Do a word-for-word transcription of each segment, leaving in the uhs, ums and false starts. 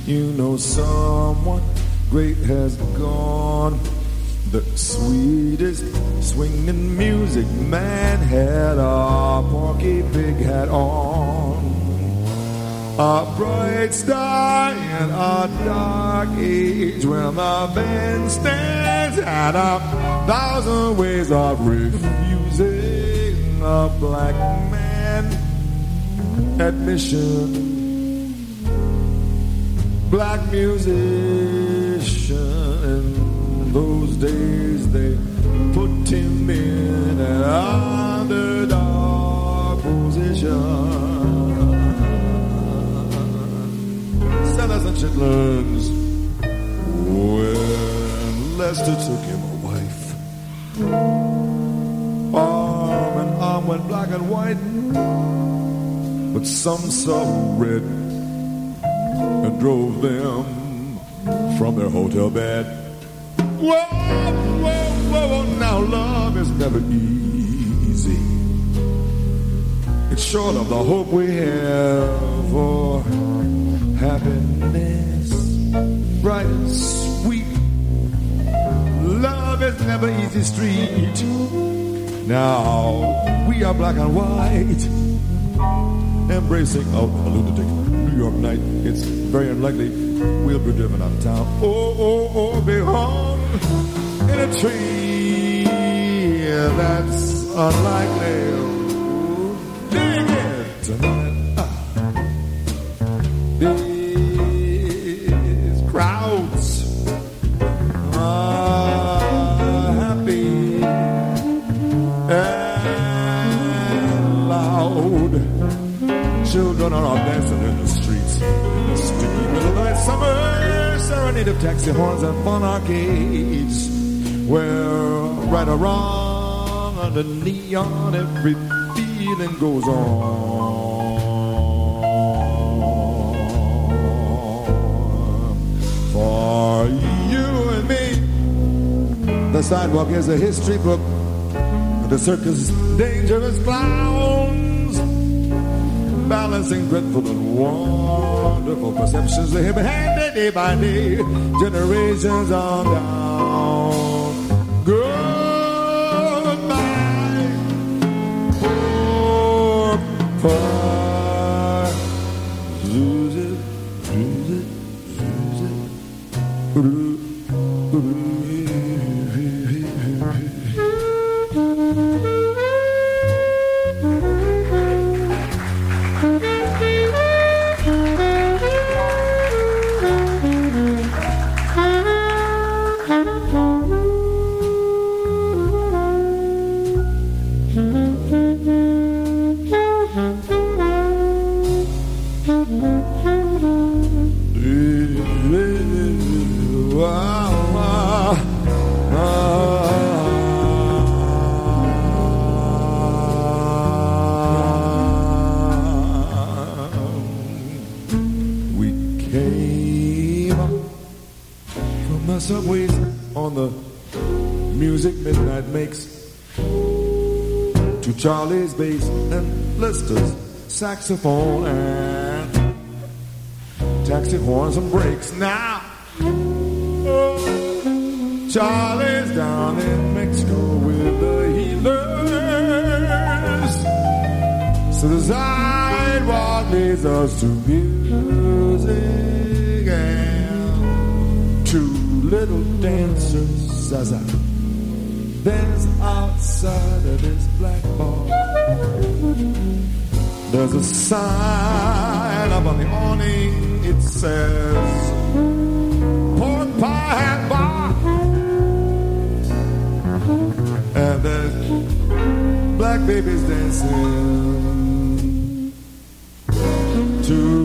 You know someone great has gone. The sweetest swinging music man had a Porky Pig hat on. A bright star in a dark age when the band stands at a thousand ways of refusing a black man admission. Black musician, in those days they put him in an underdog position. Sellers and chitlins, when Lester took him a wife, arm in arm went black and white, but some saw red and drove them from their hotel bed. Whoa, whoa, whoa, now love is never easy. It's short of the hope we have for happiness, bright and sweet. Love is never easy street. Now we are black and white, embracing a, a lunatic New York night. It's very unlikely we'll be driven out of town. Oh, oh, oh, be hung in a tree. That's unlikely. Dig it tonight. Ah. These crowds are happy and loud. Children are dancing in the streets. Sticky middle night summer serenade of taxi horns and fun arcades, where right or wrong under neon every feeling goes on. For you and me, the sidewalk is a history book. The circus, dangerous clowns, balancing dreadful and wonderful perceptions. They have handed day by day, generations on down. Goodbye, poor pie. Lose it, lose it, lose it. Ooh, ooh. Subways on the music midnight makes, to Charlie's bass and Lister's saxophone and taxi horns and brakes. Now, oh, Charlie's down in Mexico with the healers, so the sidewalk leads us to music and to little dancers as I dance outside of this black bar. There's a sign up on the awning. It says pork pie hat bar, and there's black babies dancing to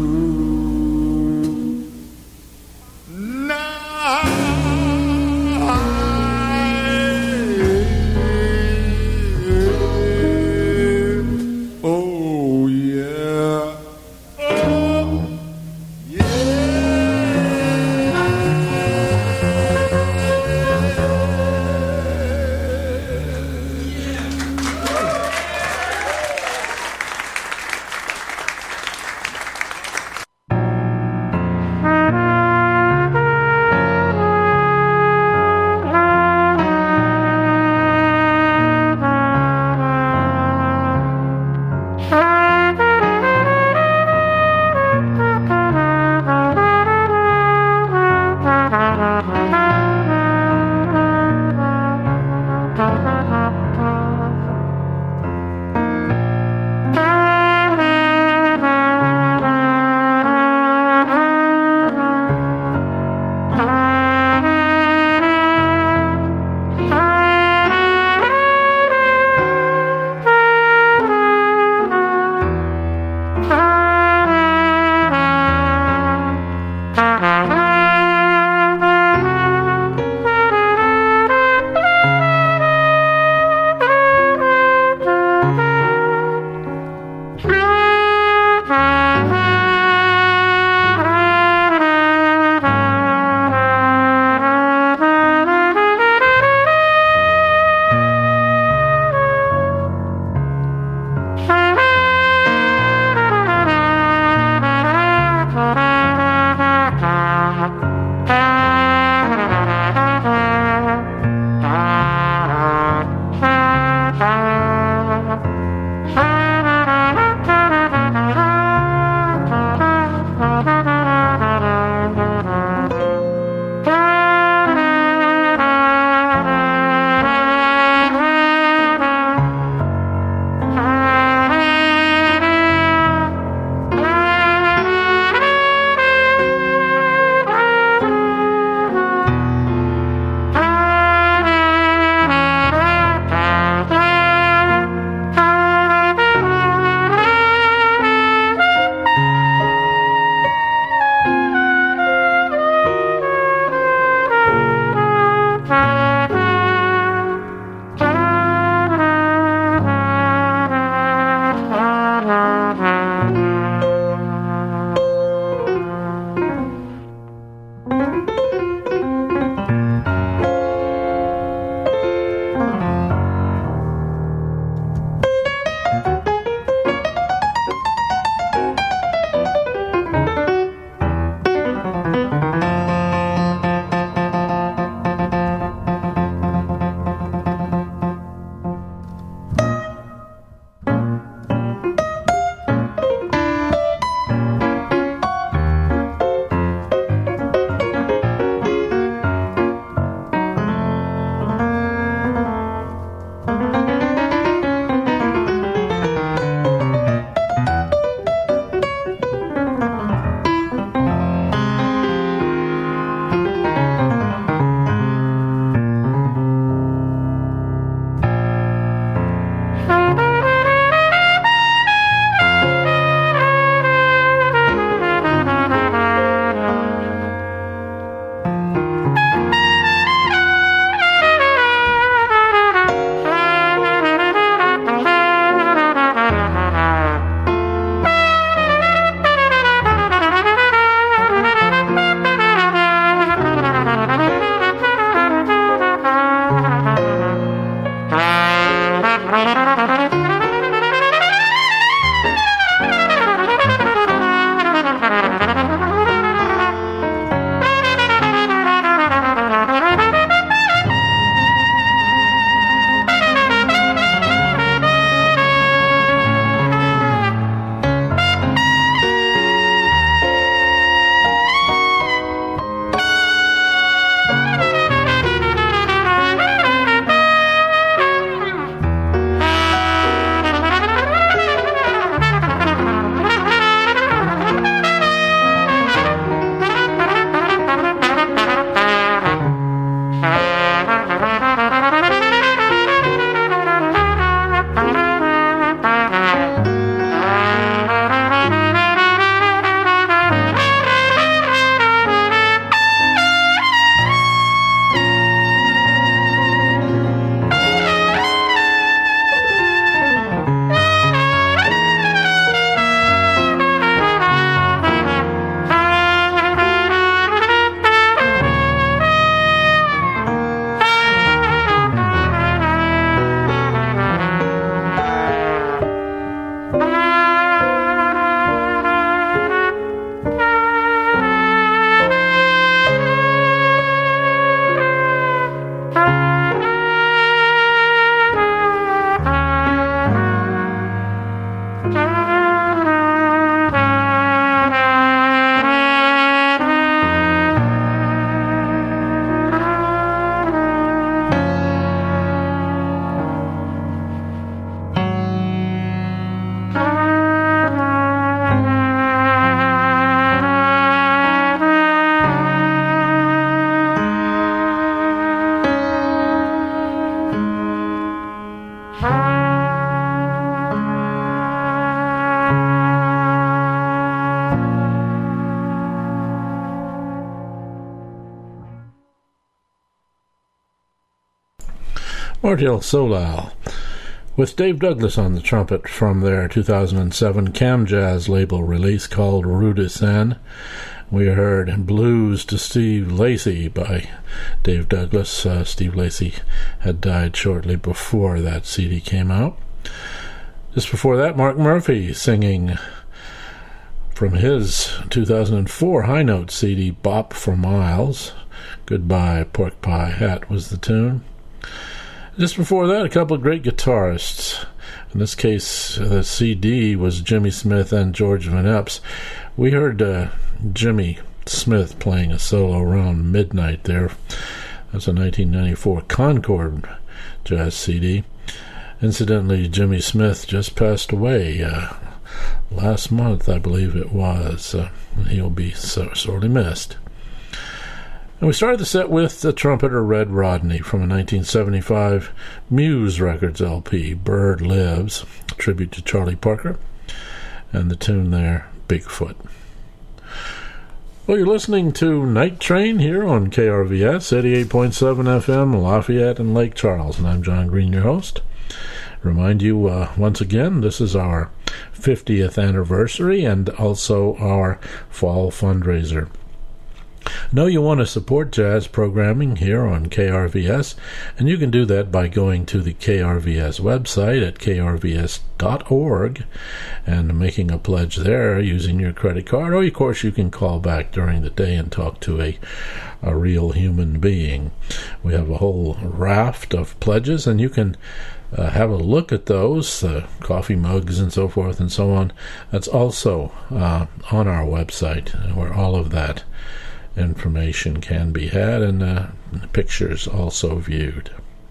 Martial Solal, with Dave Douglas on the trumpet from their two thousand seven Cam Jazz label release called Rue de Seine. We heard Blues to Steve Lacy by Dave Douglas. Uh, Steve Lacy had died shortly before that C D came out. Just before that, Mark Murphy singing from his two thousand four High Note C D, Bop for Miles. Goodbye Pork Pie Hat was the tune. Just before that, a couple of great guitarists. In this case, the C D was Jimmy Smith and George Van Eps. We heard uh, Jimmy Smith playing a solo around midnight there. That's a nineteen ninety-four Concord jazz C D. Incidentally, Jimmy Smith just passed away uh, last month, I believe it was. Uh, he'll be so sorely missed. And we started the set with the trumpeter Red Rodney from a nineteen seventy-five Muse Records L P, Bird Lives, a tribute to Charlie Parker, and the tune there, Bigfoot. Well, you're listening to Night Train here on K R V S, eighty-eight point seven F M, Lafayette and Lake Charles, and I'm John Green, your host. Remind you uh, once again, this is our fiftieth anniversary and also our fall fundraiser. Know you want to support jazz programming here on K R V S, and you can do that by going to the K R V S website at k r v s dot org and making a pledge there using your credit card, or of course you can call back during the day and talk to a, a real human being. We have a whole raft of pledges, and you can uh, have a look at those, uh, coffee mugs and so forth and so on. That's also uh, on our website, where all of that information can be had, and uh, pictures also viewed.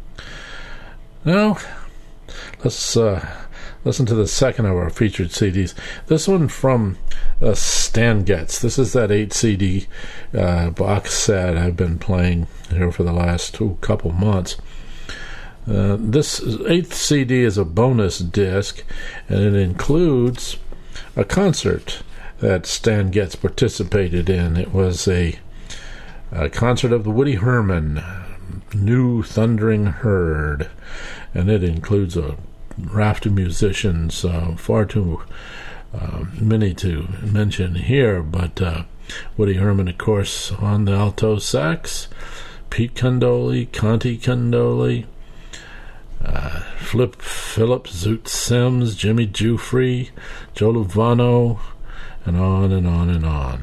Now, let's uh, listen to the second of our featured C Ds. This one from uh, Stan Getz. This is that eight C D uh, box set I've been playing here for the last two couple months. Uh, this eighth C D is a bonus disc, and it includes a concert that Stan Getz participated in. It was a, a concert of the Woody Herman New Thundering Herd, and it includes a raft of musicians, uh, far too uh, many to mention here, but uh, Woody Herman, of course, on the alto sax, Pete Condoli, Conti Condoli, uh, Flip Phillips, Zoot Sims, Jimmy Giuffre, Joe Lovano, and on and on and on.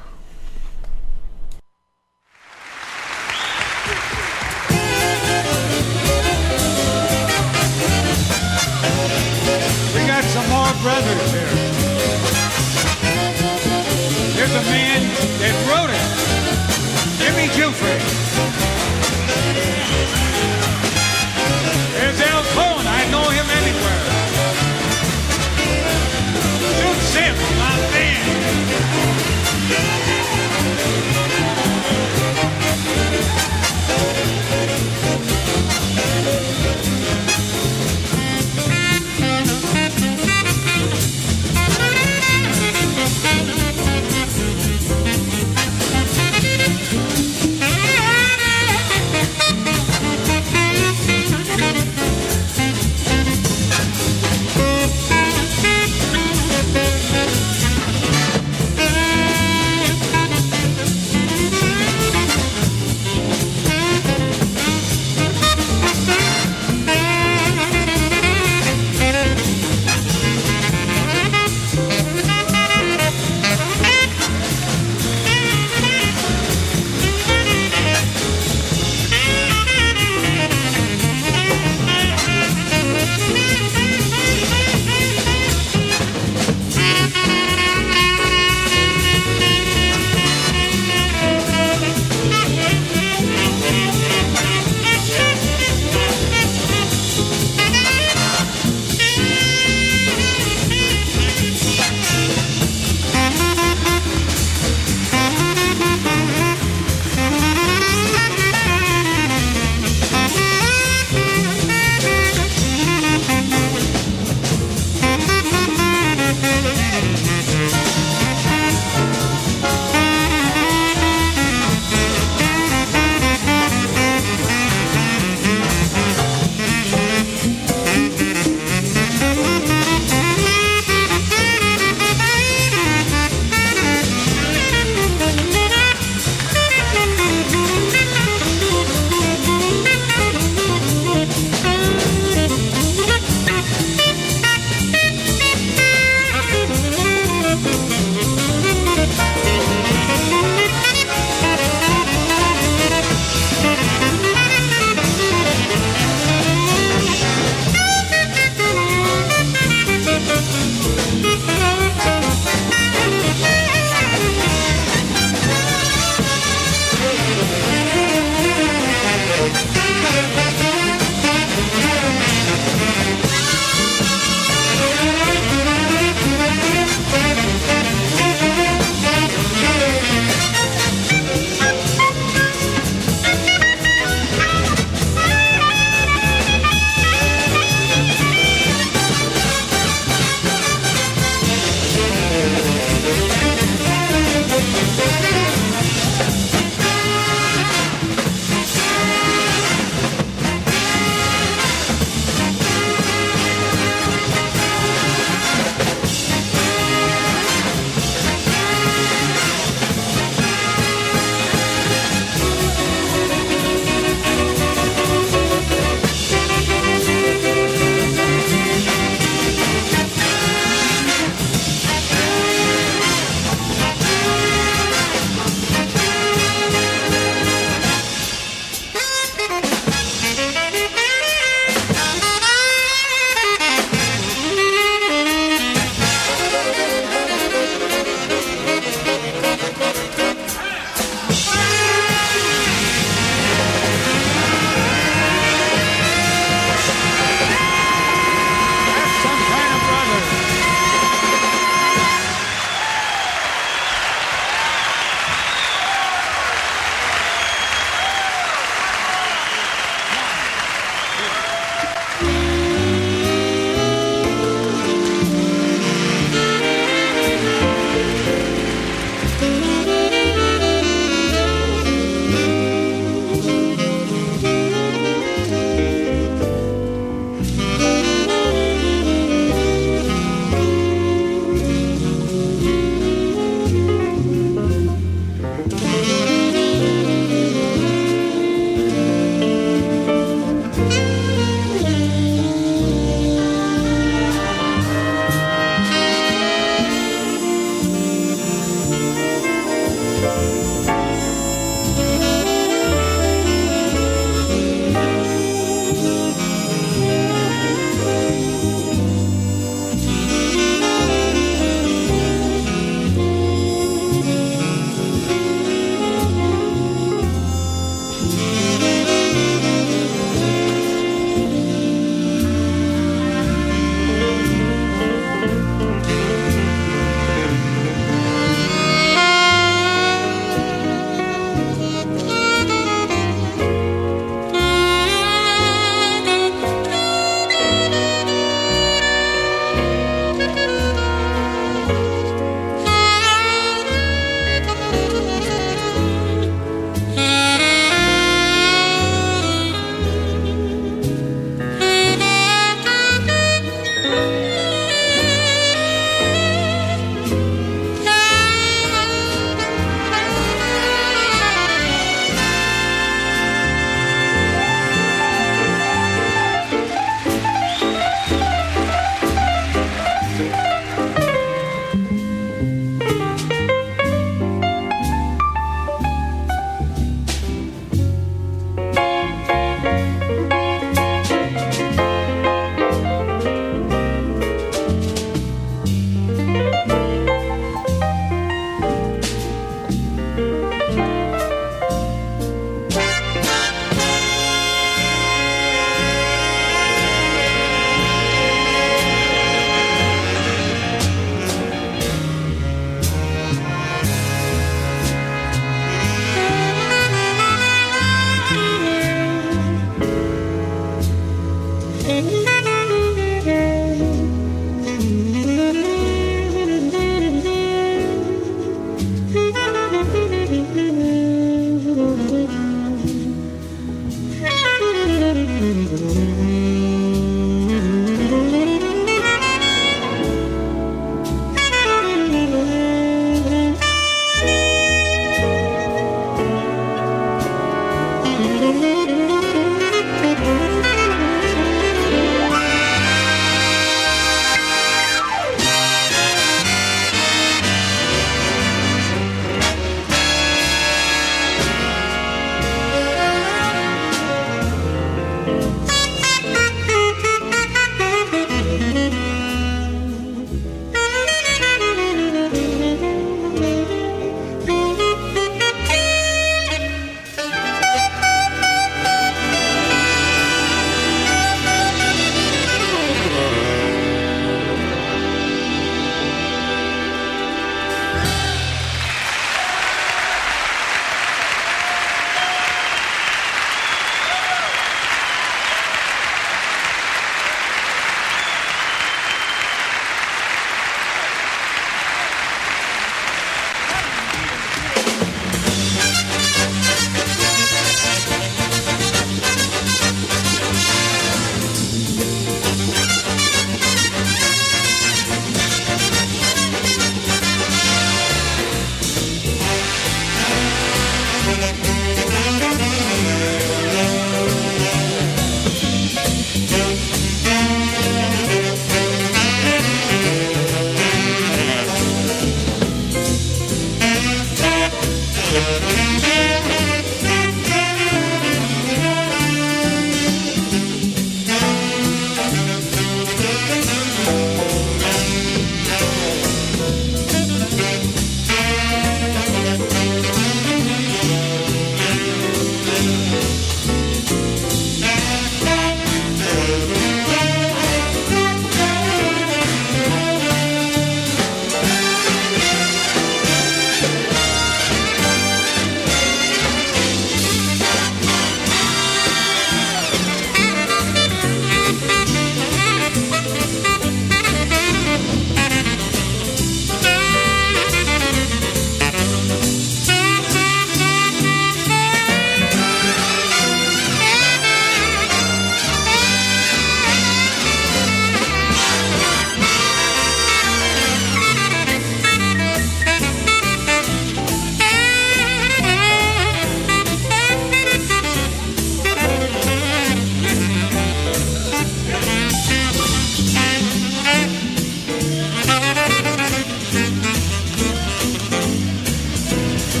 We got some more brothers here. There's a man that wrote it, Jimmy Giuffre. There's Al Cohen, I know him anywhere. Zoot Sims, my man.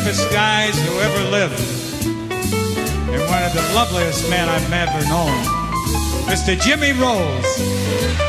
bravest guys who ever lived, and one of the loveliest men I've ever known, Mister Jimmy Rose.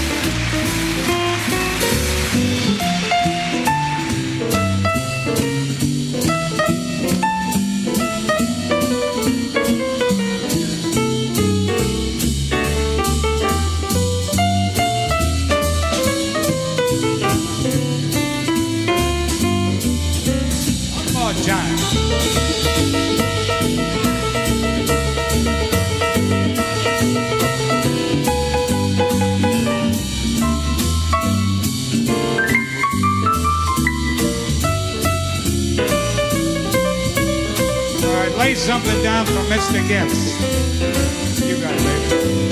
John. All right, lay something down for Mister Gibbs. You got it, baby.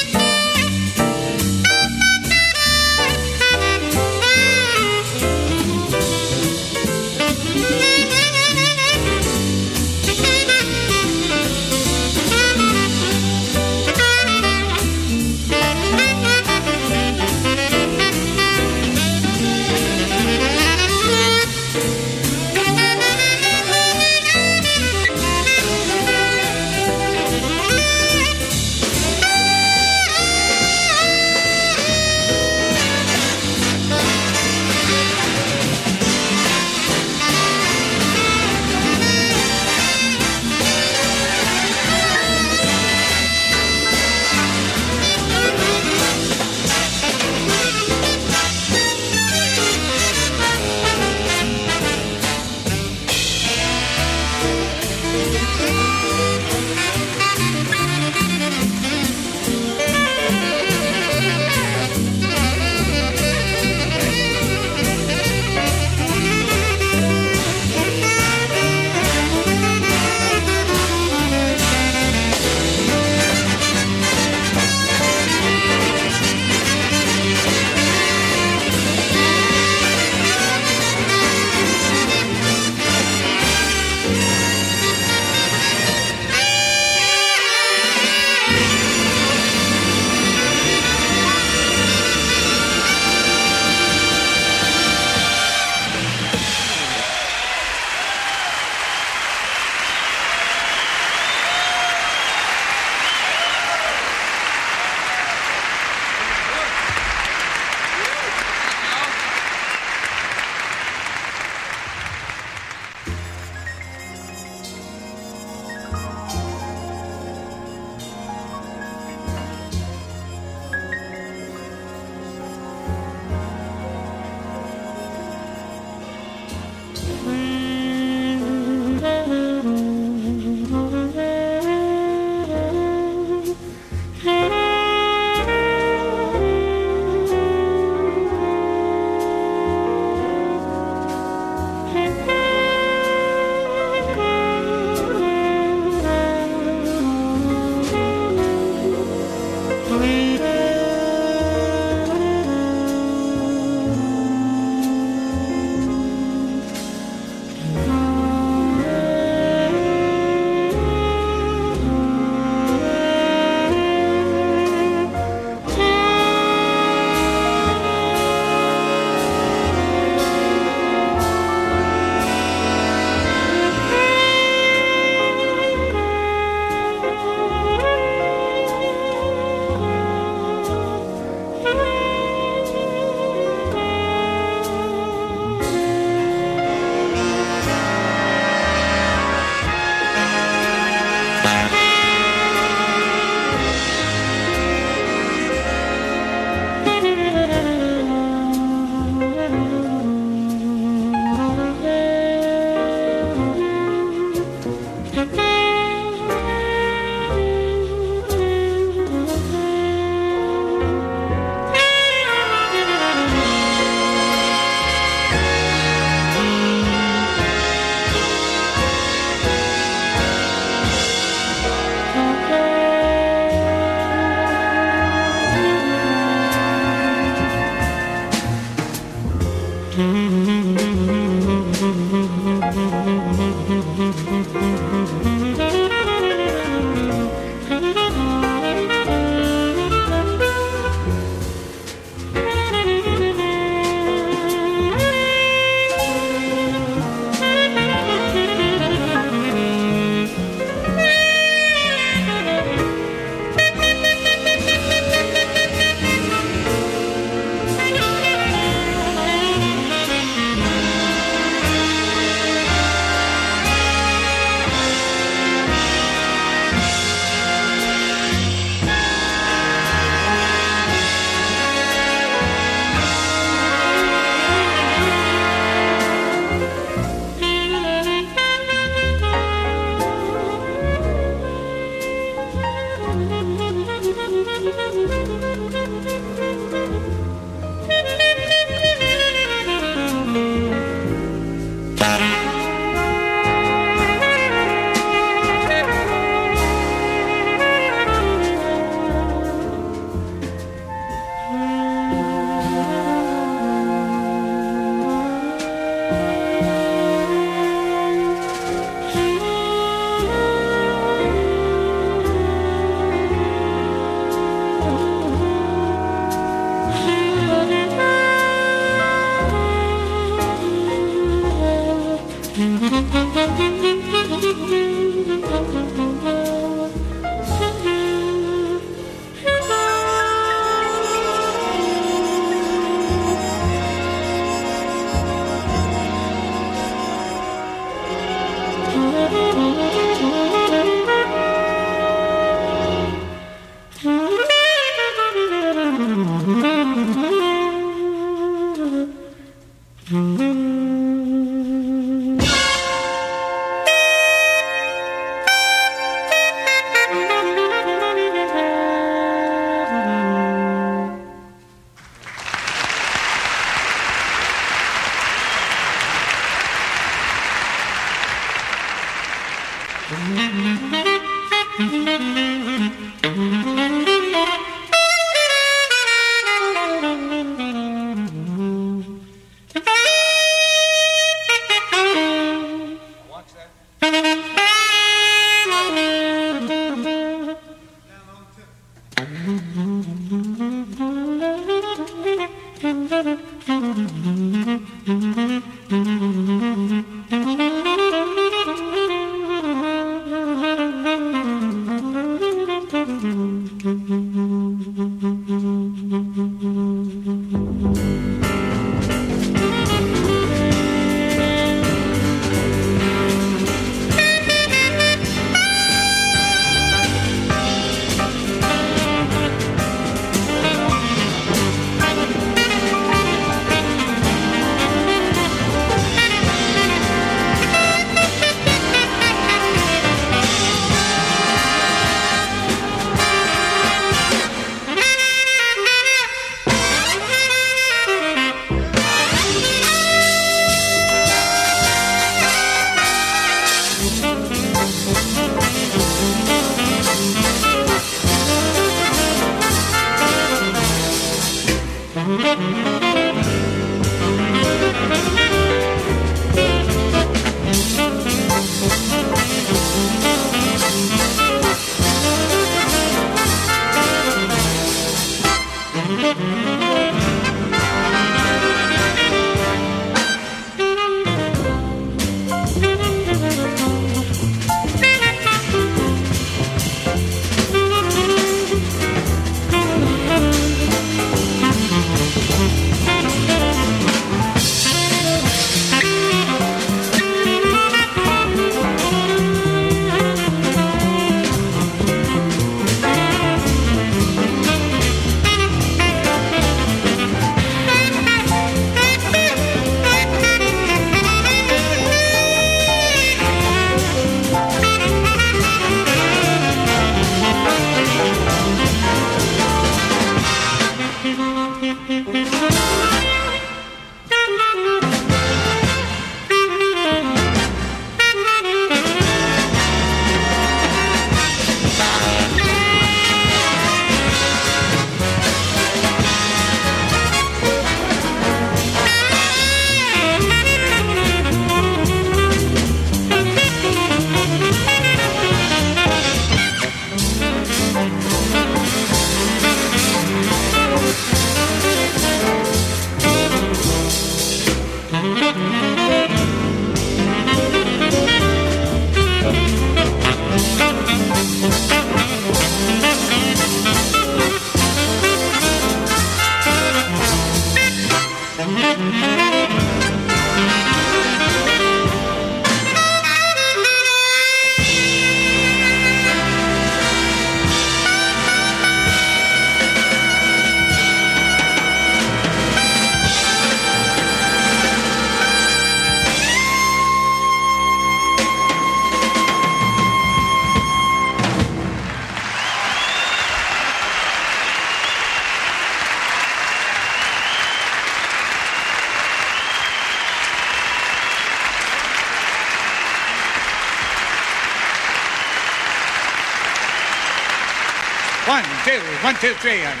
One, two, one, two, three. And...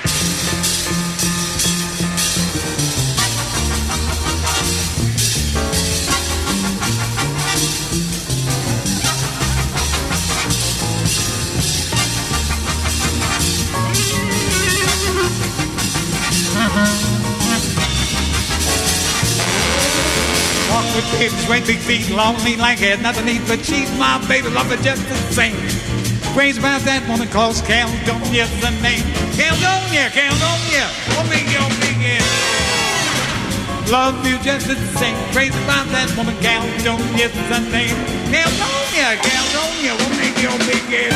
Walk with me. great big feet, long lean like head, nothing neat, but she's my baby, love her just the same. Crazy about that woman called Caledonia's the name. Caledonia, Caledonia, what make your big head? Love you just the same. Crazy about that woman, Caledonia's the name. Caledonia, Caledonia, what make your big head?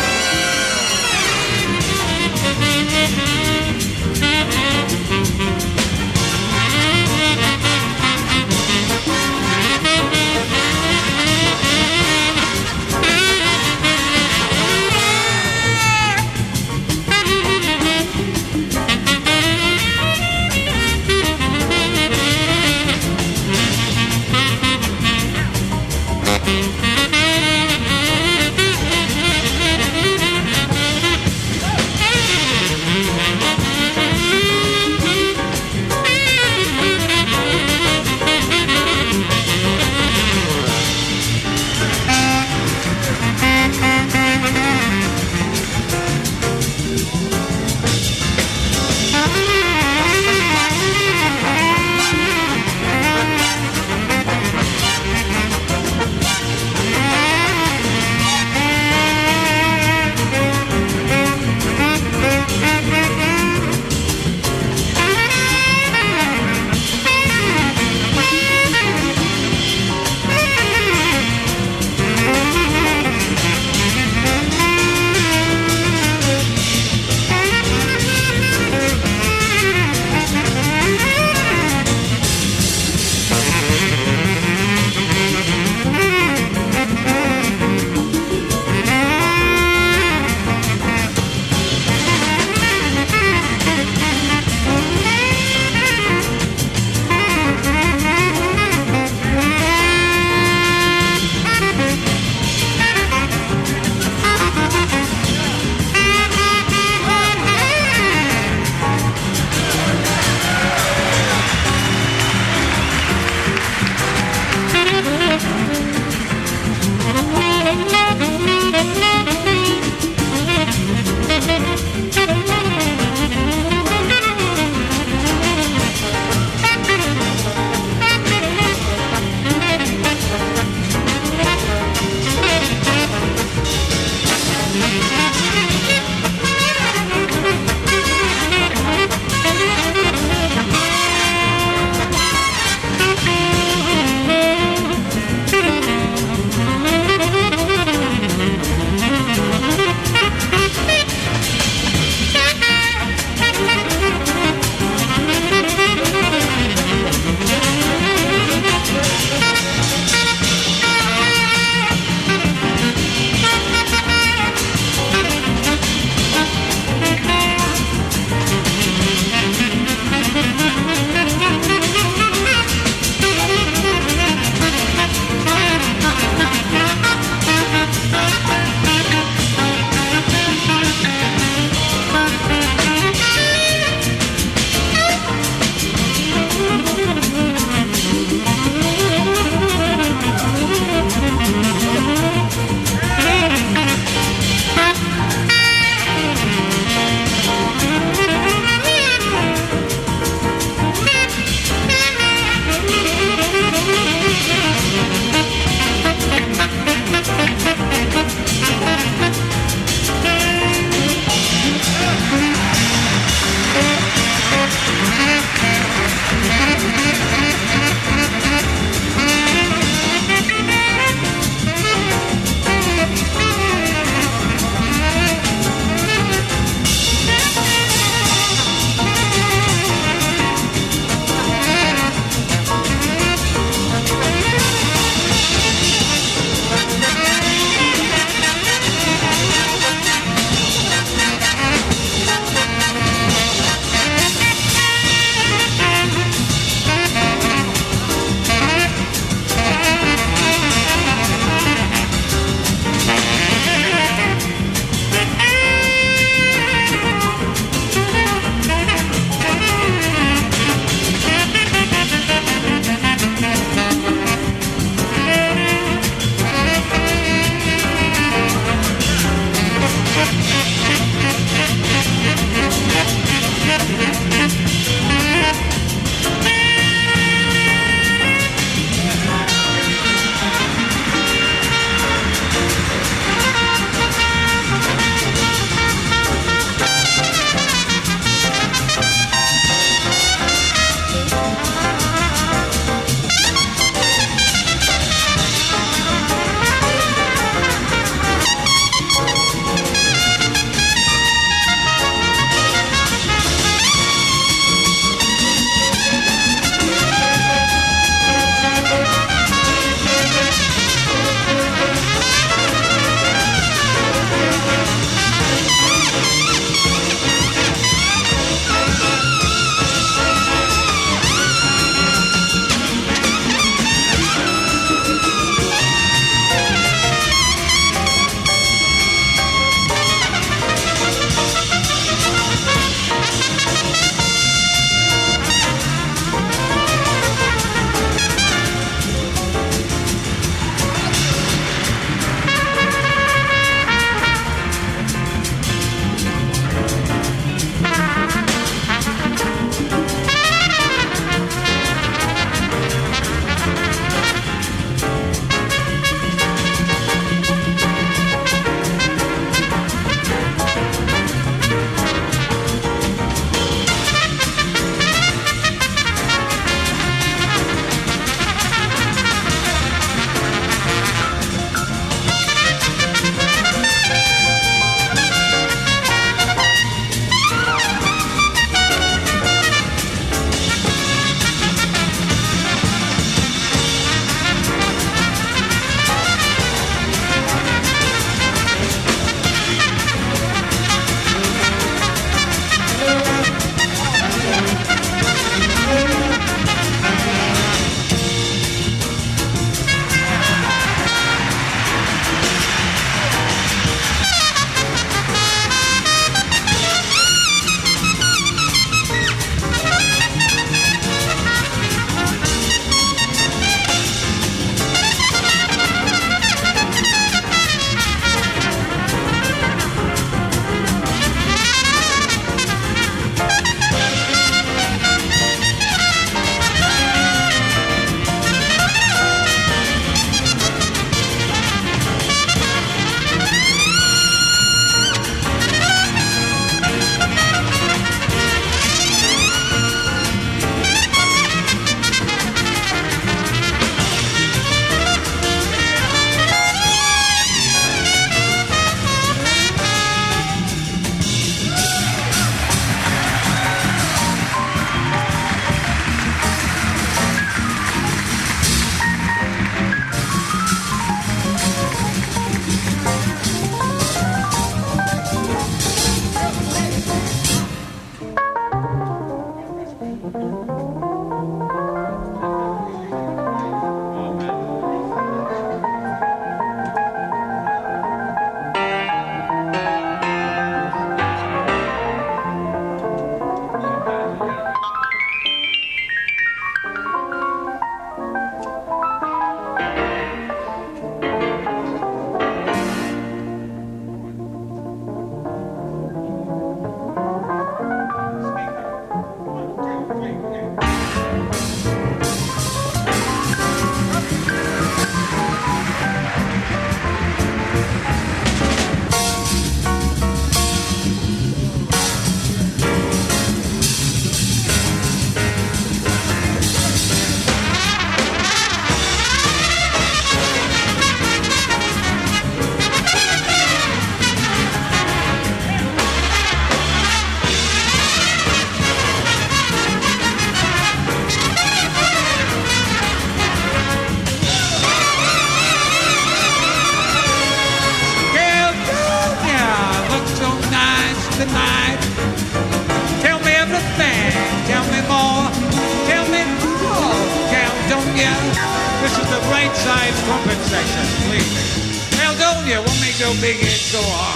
tonight. Tell me everything, tell me more, tell me all, Caledonia. This is the right side trumpet section, please. Caledonia, we'll make your big head go on.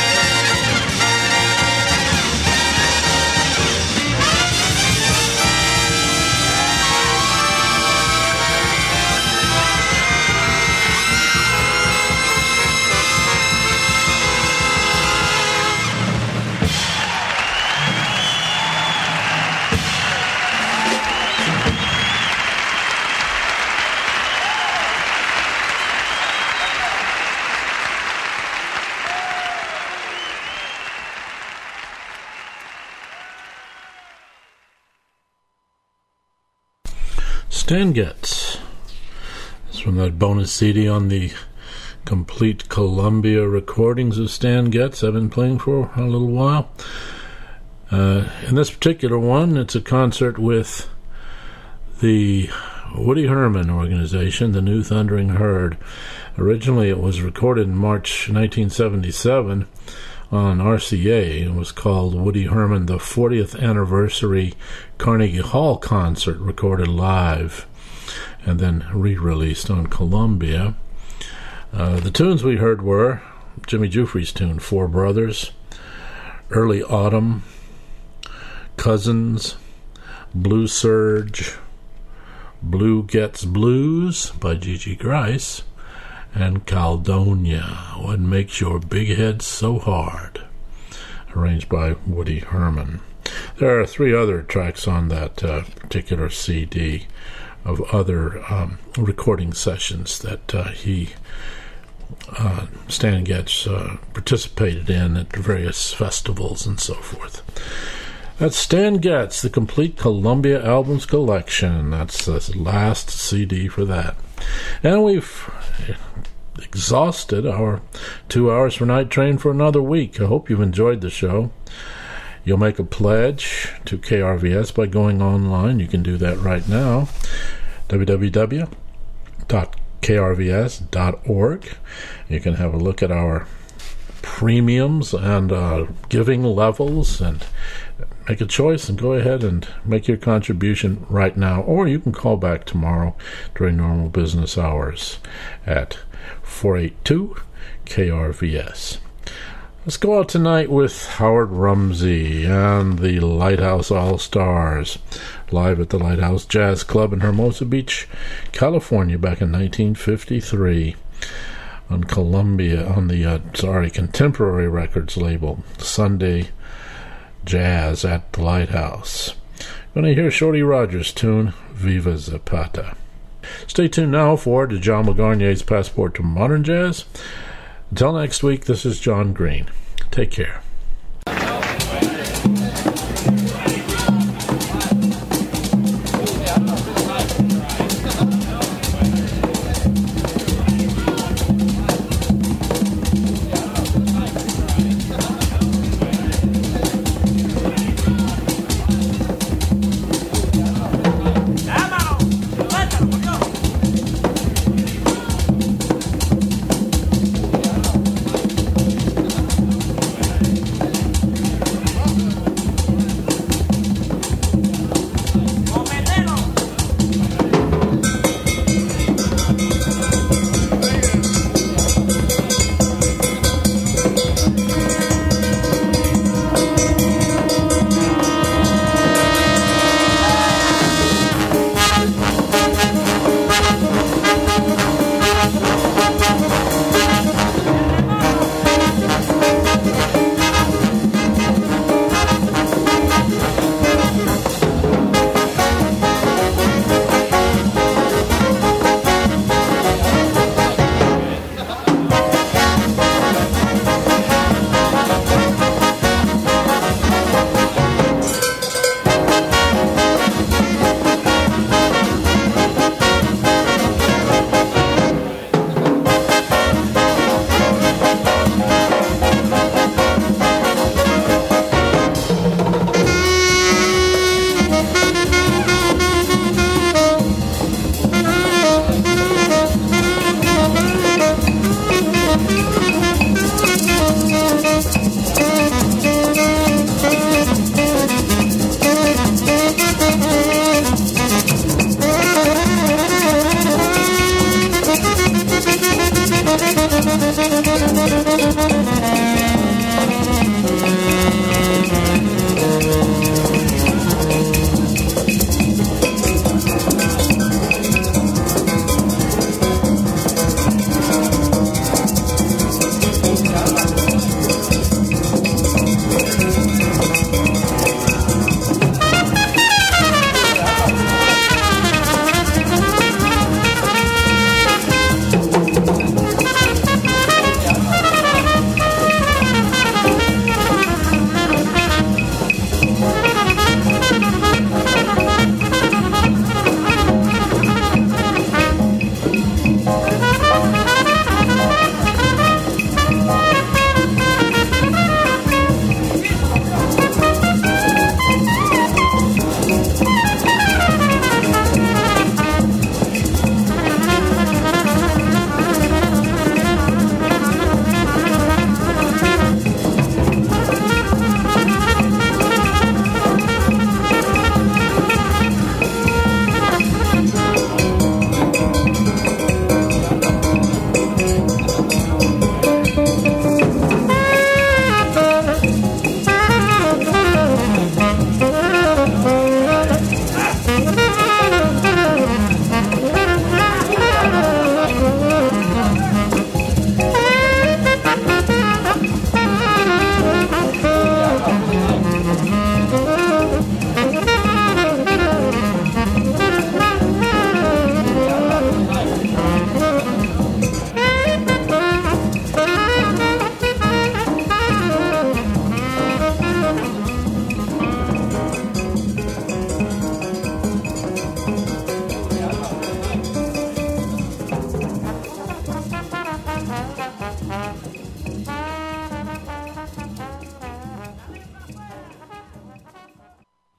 Stan Getz. It's from that bonus C D on the complete Columbia recordings of Stan Getz I've been playing for a little while. Uh, in this particular one, it's a concert with the Woody Herman organization, the New Thundering Herd. Originally, it was recorded in March nineteen seventy-seven on R C A. It was called Woody Herman, the fortieth Anniversary Carnegie Hall Concert, recorded live and then re-released on Columbia. Uh, the tunes we heard were Jimmy Giuffre's tune, Four Brothers, Early Autumn, Cousins, Blue Surge, Blue Gets Blues by Gigi Grice, and Caledonia, What Makes Your Big Head So Hard, arranged by Woody Herman. There are three other tracks on that uh, particular C D of other um, recording sessions that uh, he, uh, Stan Getz, uh, participated in at various festivals and so forth. That's Stan Getz, the complete Columbia Albums Collection. That's the last C D for that. And we've exhausted our two hours for Night Train for another week. I hope you've enjoyed the show. You'll make a pledge to K R V S by going online. You can do that right now. w w w dot k r v s dot org. You can have a look at our premiums and uh, giving levels and make a choice and go ahead and make your contribution right now. Or you can call back tomorrow during normal business hours at four eight two K R V S. Let's go out tonight with Howard Rumsey and the Lighthouse All-Stars, live at the Lighthouse Jazz Club in Hermosa Beach, California, back in nineteen fifty-three, on Columbia, on the, uh, sorry, Contemporary Records label, Sunday Jazz at the Lighthouse. Going to hear Shorty Rogers' tune, Viva Zapata. Stay tuned now for Djalma Garnier's Passport to Modern Jazz. Until next week, this is John Green. Take care.